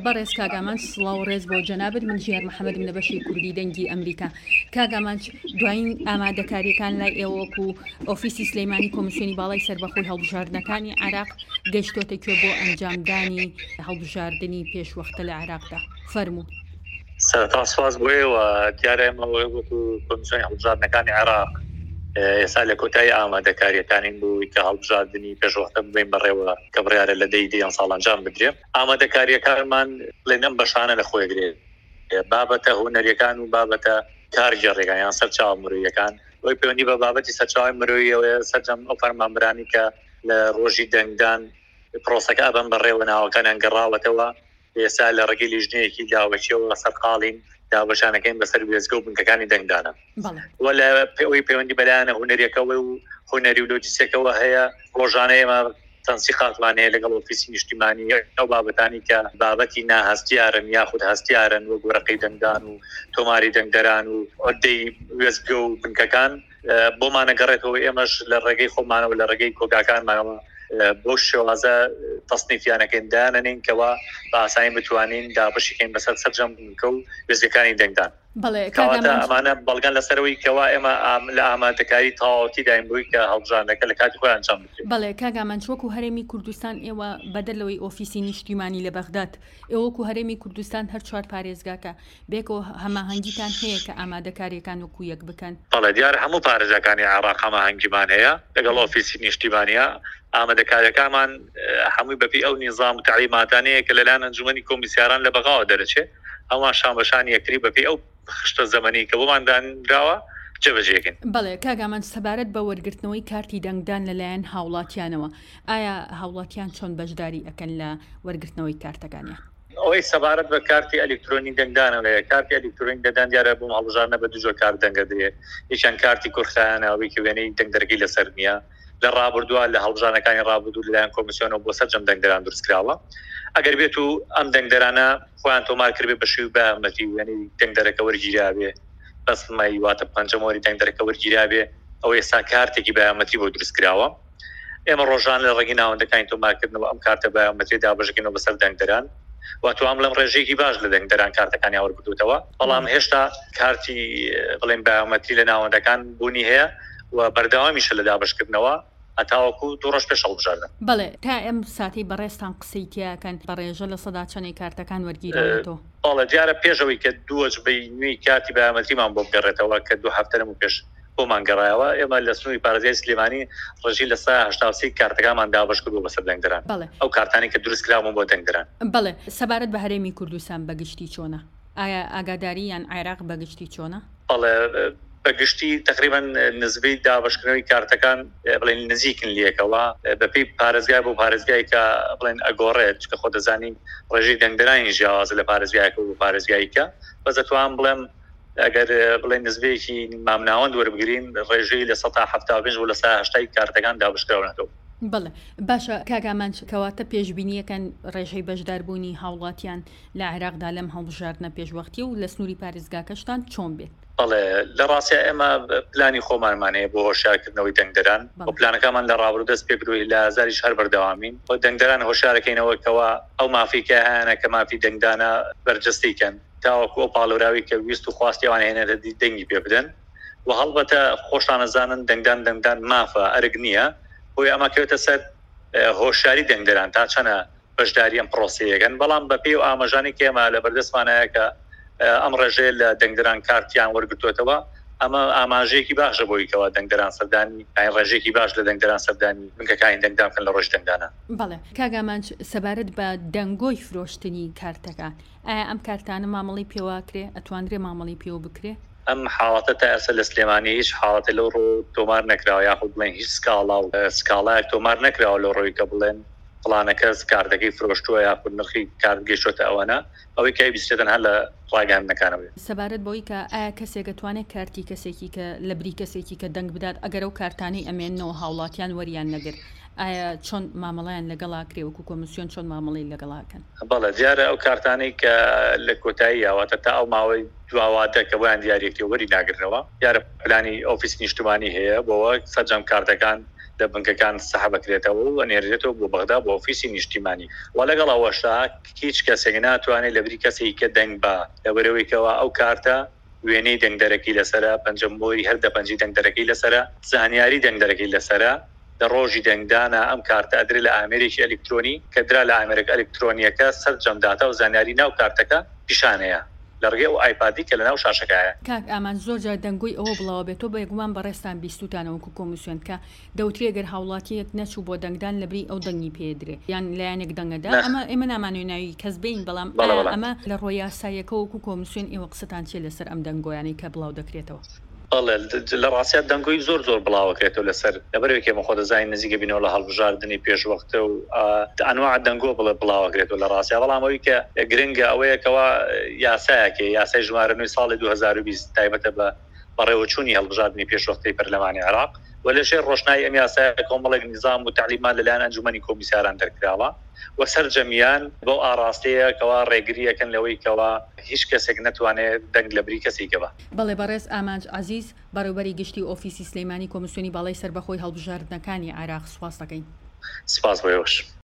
بەڕێز کاگامان سڵاو ڕێز بۆ جەنابەت من ژیار محەممەدم لە بەشی کوردی دەنگی ئەمریکا. کاگامان دوایین ئامادەکاریەکان لای ئێوەکو ئۆفیسی سلەیمانی کۆمیسیۆنی باڵای سەربەخۆی هەڵبژاردنەکانی عێراق گەیشتۆتە کوێ بۆ ئەنجامدانی هەڵبژاردننی پێشوەختە لە عێراقدا. فەرموو. سەرەتا سواز بۆ ئێوە دیارە ئێمەوەی وەکو کۆمیسیۆنی هەڵبژاردنەکانی عێراق ئێستا لە کۆتایی ئامادەکاریەکانین بووی کە هەڵبژاردننی پێشوەختە ببین بەڕێوە کە بڕیارە لە دەیان ساڵ ئەنجام بدرێ. ئامادەکاریەکانمان بڵێن بەشانە لە خۆیگرێت بابەتە هونەریەکان و بابەتە کارگەڕێکەکان یان سەرچاو مرۆییەکان وی پەیوەندی بە بابەتی سەرچاوی مرۆییەوە سەرجەم ئەو فەرمانبرانی کە لە ڕۆژی دەنگدان پرۆسەکە ئەبەن بەڕێوە ناوەکانیان گەڕاوەتەوە ئێستا لە ڕێگەی لیژنەیەکی داوەچیەوە سەرقاڵین دابەشانەکەین بەسەر وێزگە و بنکەکانی دەنگدانە وە لە ئەوەی پەیوەندی بەلایەنە هونەریەکەوە و هونەری و لۆجیستیکەوە هەیە ڕۆژانەیەمە تەنسیقاتوانەیە لەگەڵ ئۆفیسی نیشتیمانی ئەو بابەتانی کە بابەتی ناهەستیارن یاخود هەستیارن و گۆرەقەی دەنگدان و تۆماری دەنگدەران و ئۆدەی وێزگە و بنکەکان بۆمانەگەڕێتەوە ئێمەش لە ڕێگەی خۆمانەوە لە ڕێگەی کۆگاکانمانەوە بۆ شێوازە تەصنیفیانەکەین دانەنین کەوا بە ئاسانی بتوانین دابەشیکەین بەسەر سەرجەم بنکە و وێزگەکانی دەنگدان. ئەمانە بەڵگەن لەسەرەوەی کەوا ئێمە لە ئامادەکاری تەواوەتی دایم بووی کە هەڵبژاردنەکە لە کاتی خۆیان ئەنجام بدرێت. بەڵێ کاگامان وەکو هەرێمی کوردستان ئێوە بەدەلەوەی ئۆفیسی نیشتیمانی لە بەغداد ئێوە وەکو هەرێمی کوردستان هەر چوار پارێزگاکە بێکەوە هەماهەنگیتان هەیە کە ئامادەکاریەکان وەکو یەک بکەن. بەڵێ دیارە هەموو پارێزەکانی عێراق هەماهەنگیمان هەیە لەگەڵ ئۆفیسی نیشتیمانیە ئامادەکاریەکانمان هەمووی بەپی ئەو نیزام و تعلیماتانەیە کە لەلایەن ئەنجومەنی کۆمیسیاران لە بەغاوە دەرەچێت ئەوان شانبەشانی یەکتری بەپی ئەو خشتە زەمەنی کە بۆماندانراوە جێبەجێکن. بەڵێ کاگامان سەبارەت بە وەرگرتنەوەی کارتی دەنگدان لەلایەن هاوڵاتیانەوە ئایا هاوڵاتیان چۆن بەشداری ئەکەن لە وەرگرتنەوەی کارتەکانیان؟ ئەوەی سەبارەت بە کارتی ئەلکترۆنی دەنگدانەوە کارتی ئەلکترۆنی دەدان دیارە بۆم هەڵبژاردنە بە دوو جۆر کارت دەنگە دێت یەکیان کارتی کورخایانە ئەوەی کە وێنەی دەنگدەرگی لەسەر نییە لە ڕابردووە لە هەڵبژاردنەکانی ڕابردوو لەلایەن کۆمیسیۆنەوە بۆ سەرجەم دەنگدەران دروستکراوە ئەگەر بێت و ئەم دەنگدەرانە خۆیان تۆمار کردبێ بە شێوەی بەیانمەتی وێنەی دەنگدەرەکە وەرگیرابێ بەسمای واتە پەنجەمۆری دەنگدەرەکە وەرگیرابێ ئەو ئێستا کارتێکی بەیانمەتی بۆ دروستکراوە ئێمە ڕۆژان لە ڕێگەی ناوەندەکانی تۆمارکردنەوە ئەم کارتە بەیانمەتی دابەشەکەینەوە بەسەر دەنگدەران واتوام لەم ڕێژەیەکی باش لە دەنگدەران کارتەکانی وەرگرتووەوە بەڵام هێشتا کارتی بڵێن بەیانمەتی لە ناوەندەکان بوونی هەیە و بەردەوامیشە لە دابشکردنەوە ئەتاوەکو دوو ڕۆژ پێش هەڵبژاردن. بەڵێ تا ئەم ساتی بەڕێستان قسەی تیاکەن بەڕێژە لە سەدا چەندی کارتەکان وەرگیرێتەوە؟ بەڵێ دیارە پێشەوەی کە دووەج بەی نوێی کاتی بەیانمەتیمان بۆ بگەڕێتەوە کە دوو هەفتە لەموو پێش بۆمان گەڕایەوە ئێمە لە سنووری پارێزگای سلێمانی ڕژی لە 183 کارتەکانمان دابش کردو بەسەر دەنگدەران ئەو کارتانی کە دروستکراون بۆ دەنگدەران. بەڵێ سەبارەت بە هەرێمی کوردستان بەگشتی چۆنە؟ ئایا ئاگاداری یان عێراق بەگشتی چۆنە؟ بەڵێ بەگشتی تقریبا نزبەی دابشکردنەوەی کارتەکان بڵێن نزیکن لەکەوە بەپی پارێزگای بۆ پارێزگای کە بڵێن ئەگۆڕێت کە خۆ دەزانین ڕێژەی دەنگدەرانی ژیاوازە لە پارێزگایەکە و پارێزگاییکە بەزەتوان بڵێم ئەگەر بڵێن نزبەیەکی مامناوەند وەربگرین ڕێژەی لە 175 و لە 180 کارتەکان دابشکراونەتەوە. بەڵێ باشە کاگامان کەواتە پێشبینیەکەن ڕێژەی بەشداربوونی هاوڵاتیان لە عێراقدا لەم هەڵبژاردنە پێشوەختی و لە سنووری پارێزگاکەشتان چۆن بێت؟ بەڵێ لە ڕاستە ئێمە پلانی خۆمانمانەیە بۆ هۆشیارکردنەوەی دەنگدەران و پلانەکەمان لە ڕابردوو دەست پێکردووی لە هەزاریش هەر بەردەوامین بۆ دەنگدەران هۆشیارەکەینەوە کەوا ئەو مافیکە هەیەنە کە مافی دەنگدانە بەرجەستیکەن تاوەکو ئەو پاڵوراوی کە ویست و خواستیوان هێنێتە دەنگی پێ بدەن و هەڵبەتە خۆشانەزانن دەنگدان مافە ئەرگ نییە بۆی ئەمە کەوێتە سەر هۆشیاری دەنگدەران تا چەنە بەشداری ئەم پرۆسەیەکەن بەڵام بەپێی و ئاماژانی کە ئێمە لە بەردەستمانەیە کە ئەم ڕێژەیە لە دەنگدەران کارتیان وەرگرتوێتەوە ئەمە ئاماژەیەکی باشە بۆیکەوە دەنگدەران سەردانی ئاین ڕێژێکی باش لە دەنگدەران سەردانی بنکەکانی دەنگدان بکەن لە ڕۆژ دەنگدانە. بەڵێ کاگامان سەبارەت بە دەنگۆی فرۆشتنی کارتەکان ئایا ئەم کارتانە مامەڵی پێواکرێ ئەتوانرێ مامەڵی پێوە بکرێ؟ ئەم حاڵەتە تا ئێستا لە سلێمانی هیچ حاڵەتە لەو ڕۆ تۆمار نەکراوە یاخود بڵێن هیچ سکاڵا و سکاڵایەک تۆمار نەکراوە لەو ڕۆی کە بڵێن فڵانەکەس کارتەکەی فرۆشتووە یاخود نرخی کارت گەیشتۆتە ئەوەنە ئەوەی کە بیستێتن هەر لە ڕاگەاندنەکانەوە. سەبارەت بۆی کە ئایا کەسێک دەتوانێت کارتی کەسێکی کە لە بری کەسێکی کە دەنگ بدات ئەگەر ئەو کارتانەی ئەمێننەوە هاوڵاتیان وەریان نەگر ئایا چۆن مامەڵیان لەگەڵا کرێ وەکو کۆمیسیۆن چۆن مامەڵی لەگەڵاکەن؟ بەڵێ دیارە ئەو کارتانەی کە لە کۆتایی یاواتە تا ئەو ماوەی دواواتە کە بۆیان دیارێکی وەری ناگرنەوە دیارە پلانی ئۆفیس نیشتمانی هەیە بۆەوە سەرجەم کارتەکان لە بنکەکان سەحە بکرێتەوە و ئەنێرێتەوە بۆ بەغدا بۆ ئۆفیسی نیشتیمانی و لەگەڵ ئەوەشتا هیچ کەسێک ناتوانێت لەبری کەسێکی کە دەنگ بە لەبەرەوەیکەوە ئەو کارتە وێنەی دەنگدەرەکەی لەسرە پەنجەمبۆی هەردە پەنجی دەنگدەرەکەی لەسرە زانیاری دەنگدەرەکەی لەسرە لە ڕۆژی دەنگدانە ئەم کارتە ئەدرێت لە ئامێرێکی ئەلکترۆنی کە درا لە ئامێرێک ئەلکترۆنیەکە سەرجەمداتە و زانیاری ناو کارتەکە پیشانەیە لە ڕێگەی و ئایپادی کە لە ناو شاشەکایە. کاک ئامان زۆر جار دەنگۆی ئەوە بڵاوە بێتەوە بە یەکگومان بەڕێستان بیستوتانەوەکو کۆمیسیۆن کە دەوترێ گەر هاوڵاتیەک نەچوو بۆ دەنگدان لەبری ئەو دەنگی پێدرێ یان لایەنێک دەنگەدا ئەمە ئێمە نامانوێ ناوی کەس بین بەڵام ئەمە لە ڕۆی یاساییەکەوەکو کۆمیسیۆن ئێوە قسەتان چێ لەسەر ئەم دەنگۆیانی کە بڵاو دەکرێتەوە؟ لە ڕاستیات دەنگۆی زۆر بڵاوەکرێتەوە لەسەر لەبەرێکی مە خۆ دەزانین نزیکە بینەوە لە هەڵبژاردننی پێشوەختە و ئەنواع دەنگۆ بڵاوەکرێتەوە لە ڕاستیا بەڵام ئەوەی کە گرنگە ئەوەیەکەوە یاسایەکە یاسای ژمارە 9 ساڵی 2020 تایبەتە بە بەڕێوەچوونی هەڵبژاردننی پێشوەختەی پەرلەمانی عێراق و لە ژێر ڕۆژنایی ئەم یاسایە کۆمەڵێک نیزام و تعلیمان لەلایەن ئەنجومەنی کۆمیساران دەرکراوە و سەرجەمیان بۆ ئاراستەیە کەوا ڕێگریەکەن لەوەی کەوا هیچ کەسێک نەتوانێت دەنگ لەبری کەسێکە بە. بەڵێ بەڕێز ئامانج عەزیز بەڕێوەبەری گشتی ئۆفیسی سلەیمانی کۆمیسیۆنی باڵای سەربەخۆی هەڵبژاردنەکانی عێراق سوپاس دەکەین. سپاس بۆ ئێوەش.